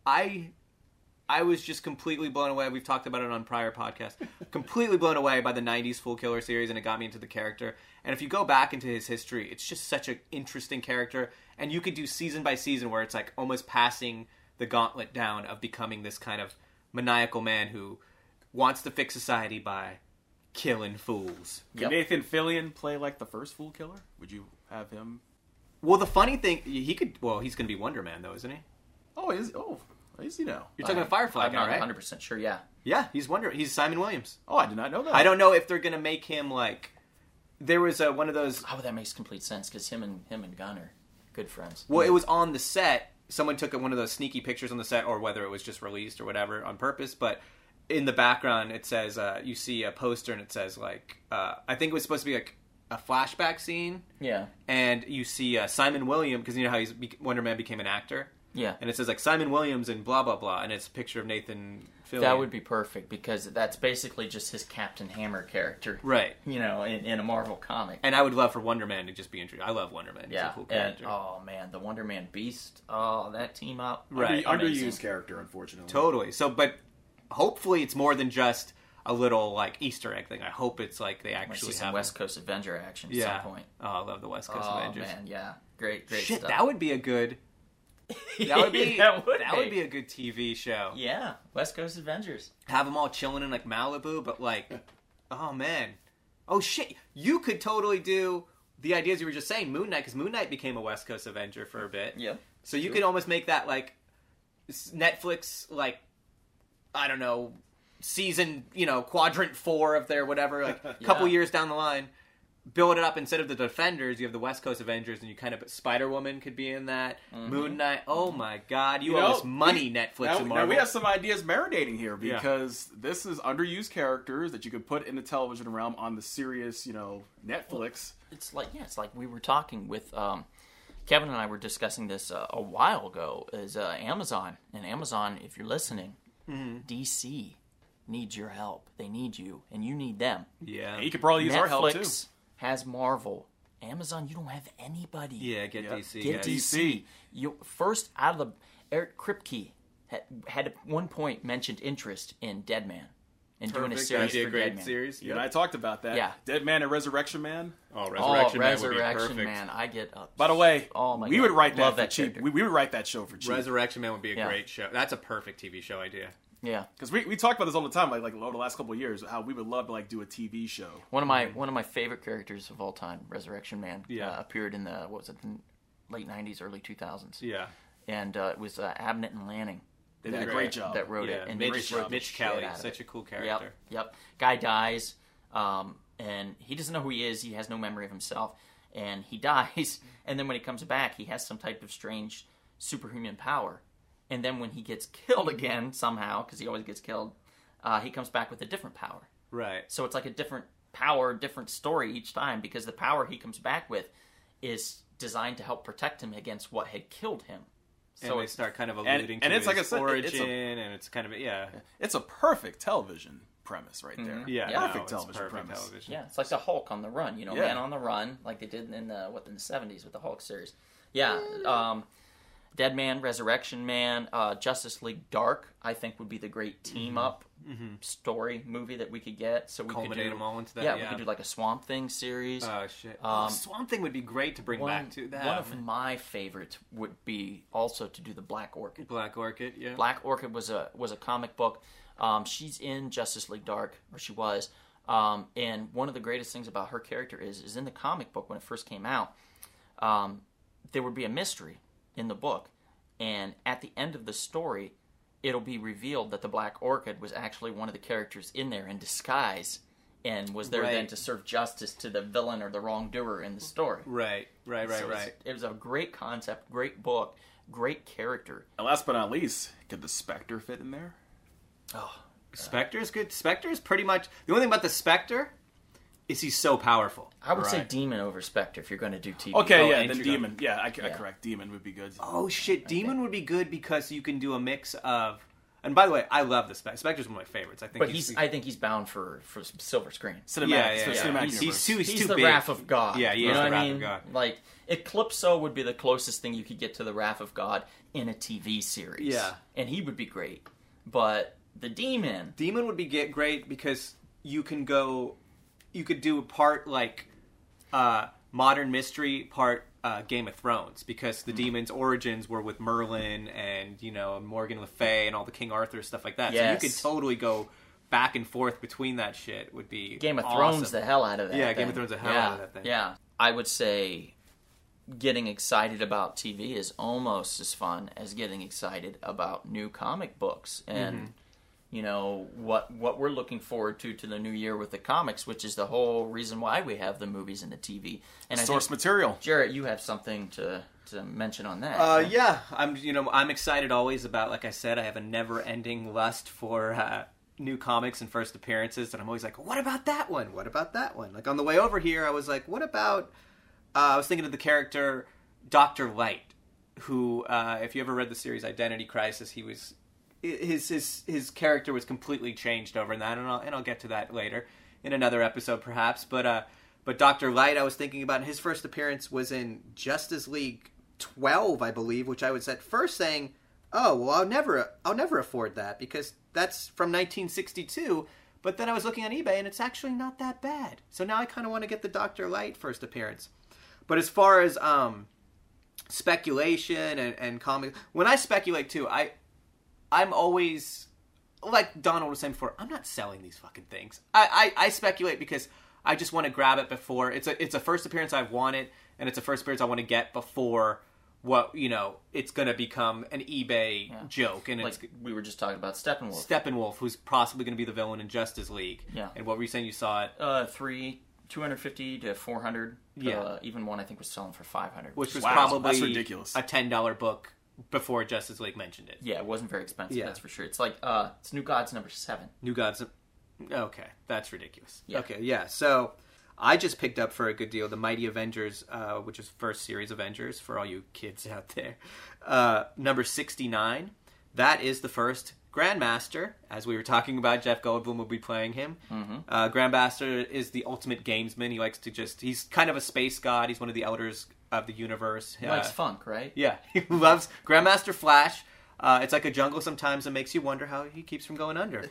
I was just completely blown away. We've talked about it on prior podcasts. Completely blown away by the 90s Fool Killer series, and it got me into the character. And if you go back into his history, it's just such an interesting character. And you could do season by season where it's like almost passing the gauntlet down of becoming this kind of maniacal man who wants to fix society by killing fools. Can Nathan Fillion play like the first Fool Killer? Would you have him? Well, the funny thing, he could... Well, he's going to be Wonder Man, though, isn't he? Oh, is he now? You're talking about Firefly I'm guy, not right? 100% sure, yeah. Yeah, he's Simon Williams. Oh, I did not know that. I don't know if they're going to make him like... There was one of those... Oh, that makes complete sense, because him and Gunn are good friends. Well, it was on the set. Someone took one of those sneaky pictures on the set, or whether it was just released or whatever on purpose, but in the background it says, you see a poster and it says like, I think it was supposed to be like a flashback scene. Yeah. And you see Simon Williams, because you know how Wonder Man became an actor? Yeah. And it says like Simon Williams and blah, blah, blah, and it's a picture of Nathan Fillion. That would be perfect, because that's basically just his Captain Hammer character. Right. You know, in a Marvel comic. And I would love for Wonder Man to just be introduced. I love Wonder Man. He's Yeah, a cool and character. oh man, the Wonder Man Beast, that team up, Right. Amazing. Underused character, unfortunately. Totally. So, but hopefully it's more than just a little like Easter egg thing. I hope it's like they Might actually see some have West Coast Avenger action at yeah. some point. Oh, I love the West Coast Oh Avengers. man, yeah, great Shit, stuff. that would be a good. That would be that would be a good TV show. yeah, West Coast Avengers. Have them all chilling in like Malibu, but like, oh man, oh shit, you could totally do the ideas you were just saying. Moon Knight, because Moon Knight became a West Coast Avenger for a bit. Yep. So you could almost make that like Netflix, like, I don't know, season, quadrant 4 of their whatever, like a couple years down the line. Build it up. Instead of the Defenders, you have the West Coast Avengers, and you kind of Spider-Woman could be in that. Mm-hmm. Moon Knight. Oh my God, you owe us money, Netflix and Marvel. Now we have some ideas marinating here, because this is underused characters that you could put in the television realm on the serious, Netflix. It's like we were talking with Kevin and I were discussing this a while ago. Is Amazon, and Amazon, if you're listening, DC needs your help. They need you, and you need them. Yeah. And you could probably use our help too. Netflix has Marvel. Amazon, you don't have anybody. Yeah, get DC. Get guys. DC. You first out of the Eric Kripke had at one point mentioned interest in Dead Man and doing a Perfect. series That'd be a for great Dead Man. series. You and I talked about that. Yeah. Dead Man and Resurrection Man. Oh, Resurrection Man would be Resurrection perfect. Man. I get up. By the way, oh my we God. would write Love that for that cheap. character. We would write that show for cheap. Resurrection Man would be a Yeah. great show. That's a perfect TV show idea. Yeah. Because we talk about this all the time, like over the last couple of years, how we would love to do a TV show. One of my favorite characters of all time, Resurrection Man, appeared in the late '90s, early 2000s. Yeah. And it was Abnett and Lanning. They did a great job. That wrote Yeah, it. And Mitch they wrote the shit Kelly, out of such it. a cool character. Yep. Guy dies, and he doesn't know who he is. He has no memory of himself, and he dies. And then when he comes back, he has some type of strange superhuman power. And then when he gets killed again somehow, because he always gets killed, he comes back with a different power. Right. So it's like a different power, different story each time, because the power he comes back with is designed to help protect him against what had killed him. So So they start kind of alluding and to it's his like I said, origin, and it's kind of It's a perfect television premise right there. yeah, Yeah. Perfect it's television perfect premise. television. yeah, it's like the Hulk on the run, Yeah. Man on the Run, like they did in the 70s with the Hulk series. Yeah, Dead Man, Resurrection Man, Justice League Dark, I think would be the great team up story movie that we could get. So we Culminate could do them all into that. Yeah, we could do like a Swamp Thing series. Oh shit! Swamp Thing would be great to bring back to that. One of my favorites would be also to do the Black Orchid. Black Orchid, yeah. Black Orchid was a comic book. She's in Justice League Dark, or she was. And one of the greatest things about her character is in the comic book when it first came out, there would be a mystery in the book, and at the end of the story, it'll be revealed that the Black Orchid was actually one of the characters in there in disguise, and was there then Right. to serve justice to the villain or the wrongdoer in the story. Right. So it was a great concept, great book, great character. And last but not least, could the Spectre fit in there? Oh, Spectre's good. Spectre's pretty much the only thing about the Spectre is he's so powerful. I would say Right. Demon over Spectre if you're going to do TV. Okay, Oh, yeah, and then True Demon. Yeah, I correct. Demon would be good. Oh shit, Demon would be good because you can do a mix of. And by the way, I love the Spectre's one of my favorites. I think, But I think he's bound for silver screen. Cinematic, Yeah. cinematic He's universe. He's too the big. Wrath of God. Yeah, he you is know the what I Wrath of mean? God. Like Eclipso would be the closest thing you could get to the Wrath of God in a TV series. Yeah. And he would be great. But the Demon, Demon would be great because you could do a part like modern mystery, part Game of Thrones, because the demon's origins were with Merlin and Morgan Le Fay and all the King Arthur stuff like that. Yes. So you could totally go back and forth between that shit. Would be Game of awesome. Thrones the hell out of that. Yeah, thing. Game of Thrones the hell out of that thing. Yeah, I would say getting excited about TV is almost as fun as getting excited about new comic books and what we're looking forward to the new year with the comics, which is the whole reason why we have the movies and the TV. And Source material. Jarrett, you have something to mention on that. Yeah, I'm excited always about, like I said, I have a never-ending lust for new comics and first appearances, and I'm always like, what about that one? What about that one? Like on the way over here, I was like, what about? I was thinking of the character Dr. Light, who, if you ever read the series Identity Crisis, he was his character was completely changed over in that, and I'll get to that later in another episode perhaps. But Dr. Light, I was thinking about, his first appearance was in Justice League 12, I believe, which I was at first saying, oh well, I'll never afford that because that's from 1962. But then I was looking on eBay and it's actually not that bad. So now I kind of want to get the Dr. Light first appearance. But as far as speculation and comics, when I speculate too, I'm always, like Donald was saying before, I'm not selling these fucking things. I speculate because I just want to grab it before it's a first appearance I've wanted, and it's a first appearance I want to get before it's going to become an eBay joke. And like we were just talking about Steppenwolf. Steppenwolf, who's possibly going to be the villain in Justice League. Yeah. And what were you saying? You saw it? 250 to 400. Yeah. Even one I think was selling for 500. Which was Wow, probably that's ridiculous. a $10 book before Justice League mentioned it. Yeah, it wasn't very expensive, Yeah. that's for sure. It's like, it's New Gods number 7. New Gods. Okay, that's ridiculous. Yeah. Okay, yeah. So I just picked up for a good deal the Mighty Avengers, which is first series Avengers for all you kids out there. Number 69. That is the first Grandmaster. As we were talking about, Jeff Goldblum will be playing him. Mm-hmm. Grandmaster is the ultimate gamesman. He likes to he's kind of a space god. He's one of the elders of the universe. He likes funk, right? Yeah, he loves Grandmaster Flash. It's like a jungle sometimes that makes you wonder how he keeps from going under.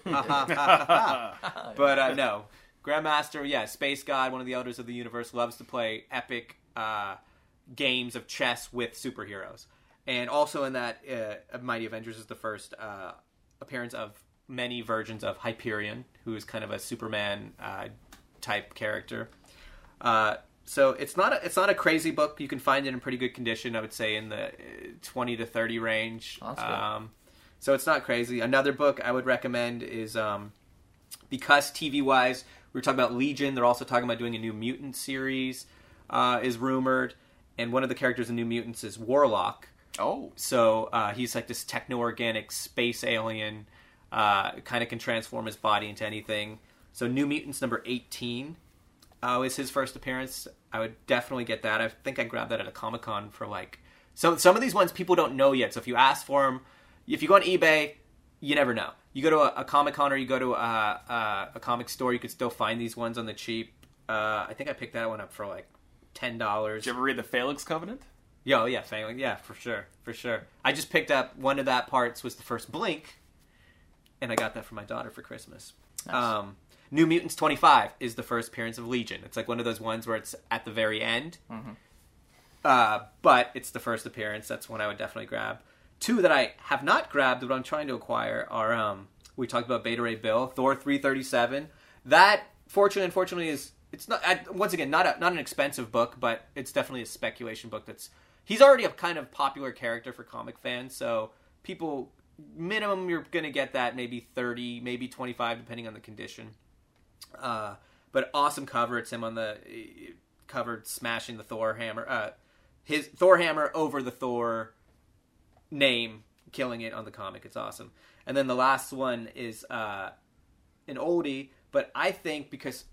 But no, Grandmaster, space god, one of the elders of the universe, loves to play epic games of chess with superheroes. And also in that, Mighty Avengers is the first appearance of many versions of Hyperion, who is kind of a Superman type character. So it's not a crazy book. You can find it in pretty good condition. I would say in the 20 to 30 range. Oh, that's good. So it's not crazy. Another book I would recommend is because TV wise, we were talking about Legion. They're also talking about doing a New Mutant series. Is rumored, and one of the characters in New Mutants is Warlock. Oh. So he's like this techno-organic space alien, kind of can transform his body into anything. So New Mutants number 18 is his first appearance. I would definitely get that. I think I grabbed that at a Comic-Con for So some of these ones people don't know yet. So if you ask for them, if you go on eBay, you never know. You go to a Comic-Con or you go to a comic store, you could still find these ones on the cheap. I think I picked that one up for $10. Did you ever read the Phalanx Covenant? Yeah, Failing. Yeah, for sure. I just picked up one of that parts was the first Blink, and I got that for my daughter for Christmas. Nice. New Mutants 25 is the first appearance of Legion. It's like one of those ones where it's at the very end, but it's the first appearance. That's one I would definitely grab. Two that I have not grabbed, but I'm trying to acquire are we talked about Beta Ray Bill, Thor 337. That unfortunately is. It's not, once again, not an expensive book, but it's definitely a speculation book. He's already a kind of popular character for comic fans, so people, minimum, you're going to get that maybe 30, maybe 25, depending on the condition. But awesome cover. It's him on the cover smashing the Thor hammer. His Thor hammer over the Thor name, killing it on the comic. It's awesome. And then the last one is an oldie, but I think because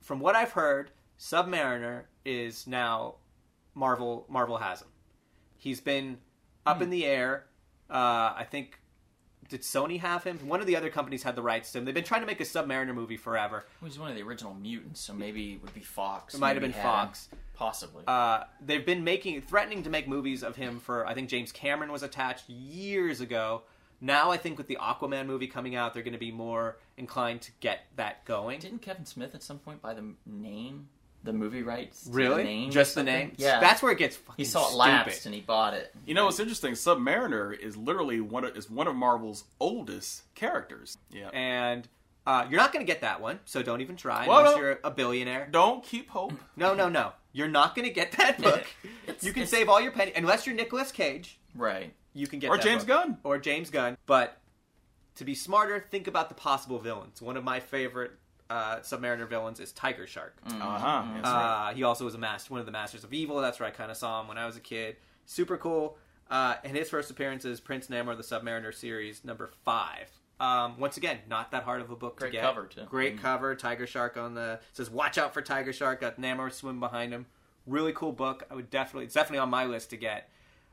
from what I've heard, Submariner is now Marvel has him. He's been up in the air. I think, did Sony have him? One of the other companies had the rights to him. They've been trying to make a Submariner movie forever. Well, he's one of the original mutants, so maybe it would be Fox. It might have been Fox. Possibly. They've been threatening to make movies of him for, I think James Cameron was attached years ago. Now I think with the Aquaman movie coming out, they're going to be more inclined to get that going. Didn't Kevin Smith at some point buy the name, the movie rights? Really? The name just the name? Yeah. That's where it gets fucking He saw it stupid. lapsed and he bought it. You know what's interesting? Submariner is literally one of Marvel's oldest characters. Yeah. And you're not going to get that one, so don't even try Well, unless no. you're a billionaire. Don't keep hope. No. You're not going to get that book. You can save all your penny. Unless you're Nicolas Cage, Right. you can get Or that James book. Gunn. Or James Gunn. But to be smarter, think about the possible villains. One of my favorite Submariner villains is Tiger Shark. Uh-huh. He also was one of the Masters of Evil. That's where I kind of saw him when I was a kid. Super cool. And his first appearance is Prince Namor, the Submariner series, number 5. Once again, not that hard of a book Great to get. cover, too. Great cover. Tiger Shark says, watch out for Tiger Shark. Got Namor swim behind him. Really cool book. It's definitely on my list to get.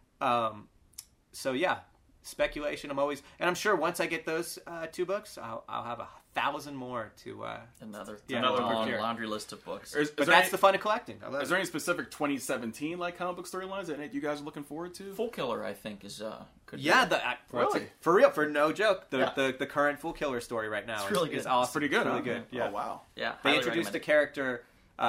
So yeah, speculation. I'm sure once I get those 2 books, I'll have 1,000 more to. Another another long book here. laundry list of books. But that's the fun of collecting. Is there any specific 2017 comic book storylines that you guys are looking forward to? Fool Killer, I think, is could Yeah, be. Really? For real, for no joke, Yeah. the current Fool Killer story right now It's really good. is awesome. It's pretty good. It's Huh? really good. Yeah. Oh wow. Yeah, They highly introduced a recommend character.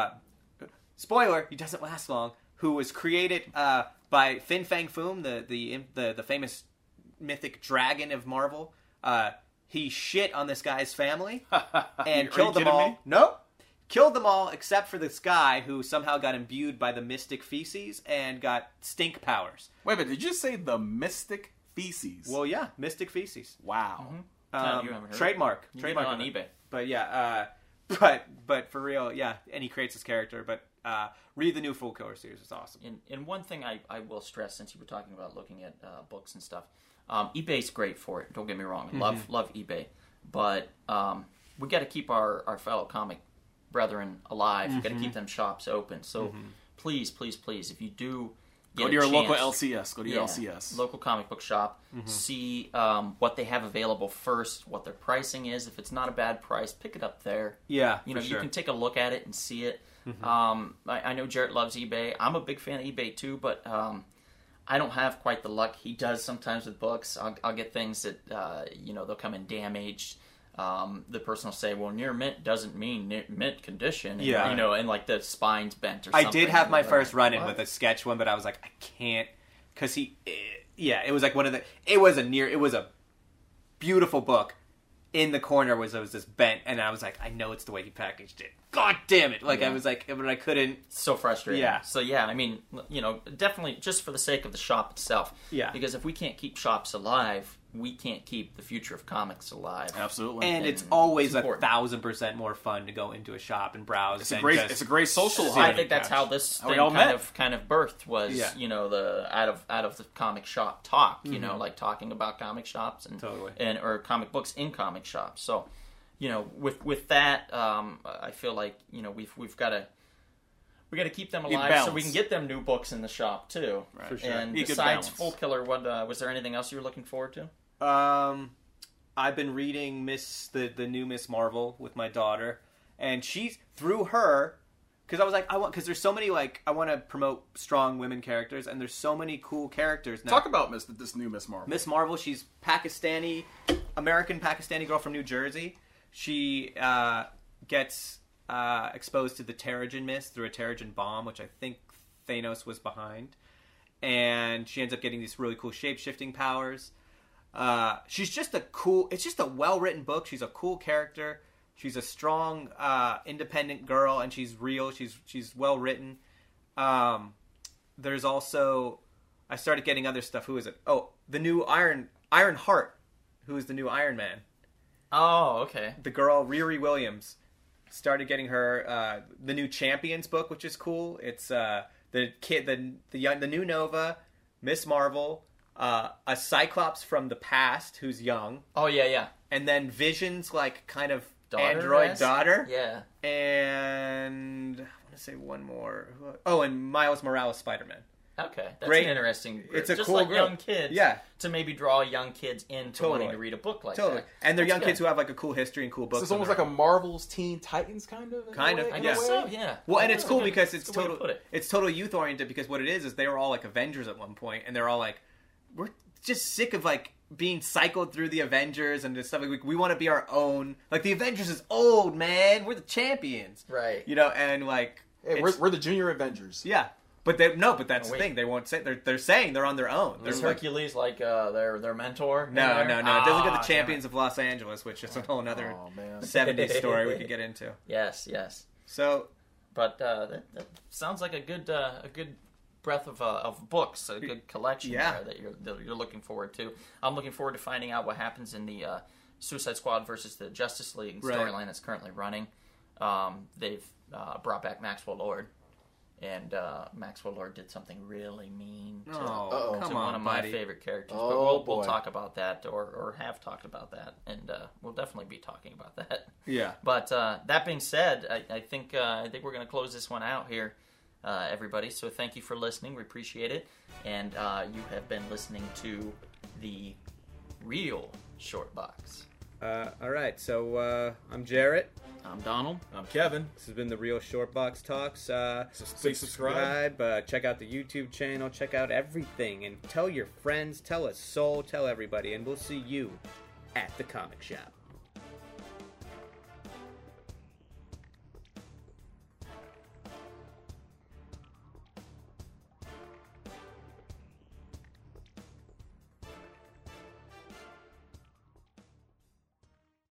Spoiler: he doesn't last long. Who was created by Fin Fang Foom, the famous mythic dragon of Marvel. He shit on this guy's family and killed them kidding all. me? Nope. Killed them all except for this guy who somehow got imbued by the mystic feces and got stink powers. Wait a minute, did you say the Mystic Feces? Well, yeah, mystic feces. wow. Tom, you haven't heard Trademark. You Trademark get it on eBay. But yeah, but for real, yeah. And he creates this character. But read the new Fool Killer series. It's awesome. And one thing I will stress, since you were talking about looking at books and stuff, eBay's great for it. Don't get me wrong. Love eBay. But we got to keep our fellow comic brethren alive. We got to keep them shops open. So please, if you do Go to your local LCS. Go to your LCS. Local comic book shop. See what they have available first, what their pricing is. If it's not a bad price, pick it up there. Yeah, you know, for sure. you can take a look at it and see it. I know Jarrett loves eBay. I'm a big fan of eBay too, but I don't have quite the luck he does sometimes with books. I'll get things that they'll come in damaged. The person will say, well, near mint doesn't mean mint condition. And, and like the spine's bent or something. I did have my first run-in with a sketch one, but I was like, I can't, because it was like it was a beautiful book. In the corner was this bent, and I was like, I know it's the way he packaged it. God damn it! I was like, but I couldn't. So frustrating. Yeah. So yeah, I mean, definitely just for the sake of the shop itself. Yeah. Because if we can't keep shops alive, we can't keep the future of comics alive. Absolutely. And it's always 1,000% more fun to go into a shop and browse. It's a great social. I think that's how this thing kind of birthed was, the out of the comic shop talk, like talking about comic shops and or comic books in comic shops. So, with that, I feel like we've got to keep them alive so we can get them new books in the shop too. Right. For sure. And besides Fool Killer, what was there anything else you were looking forward to? I've been reading the new Miss Marvel with my daughter, and she's through her, because I was like, because there's so many I want to promote strong women characters, and there's so many cool characters now. Talk about this new Miss Marvel. Miss Marvel, she's American Pakistani girl from New Jersey. She gets exposed to the Terrigen Mist through a Terrigen bomb, which I think Thanos was behind, and she ends up getting these really cool shape-shifting powers. She's just it's just a well-written book. She's a cool character. She's a strong, independent girl, and she's real. She's well-written. There's also, I started getting other stuff. Who is it? Oh, the new Iron Heart, who is the new Iron Man. Oh, okay. The girl, Riri Williams, started getting her, the new Champions book, which is cool. It's, the new Nova, Miss Marvel, a Cyclops from the past who's young. Oh, yeah. And then Vision's, kind of daughter. daughter. Yeah. And I want to say one more. Oh, and Miles Morales Spider-Man. Okay, that's Great. an interesting group. It's a just cool like group. young kids. Yeah. To maybe draw young kids into wanting to read a book like that. And they're That's young good. kids who have like a cool history and cool books. So it's almost like a Marvel's Teen Titans kind of. Kind of, I yeah. guess so, yeah. Well, and it's That's cool a good- because that's it's a good way to total put it. it's total youth oriented because what it is they were all like Avengers at one point and they're all like we're just sick of like being cycled through the Avengers and just stuff like we want to be our own. Like the Avengers is old, man. We're the champions. Right. You know, and like Hey, we're the Junior Avengers. yeah. But that's the wait. thing. They won't say they're saying they're on their own. Is They're like, Hercules like their mentor? in no. there? It doesn't get the damn champions it. of Los Angeles, which is a whole other Oh man. 70s story we could get into. Yes, yes. So But that sounds like a good breadth of books, a good collection Yeah. there that you're looking forward to. I'm looking forward to finding out what happens in the Suicide Squad versus the Justice League Right. storyline that's currently running. They've brought back Maxwell Lord, and Maxwell Lord did something really mean to, oh, come to on, one of my buddy. favorite characters. Oh, but we'll boy. talk about that, or have talked about that, and we'll definitely be talking about that. Yeah. But that being said, I think we're going to close this one out here, everybody. So thank you for listening. We appreciate it. And you have been listening to the Real Short Box. All right. So I'm Jarrett. I'm Donald. I'm Kevin. This has been the Real Short Box Talks. Please subscribe. Check out the YouTube channel. Check out everything. And tell your friends. Tell a soul. Tell everybody. And we'll see you at the comic shop.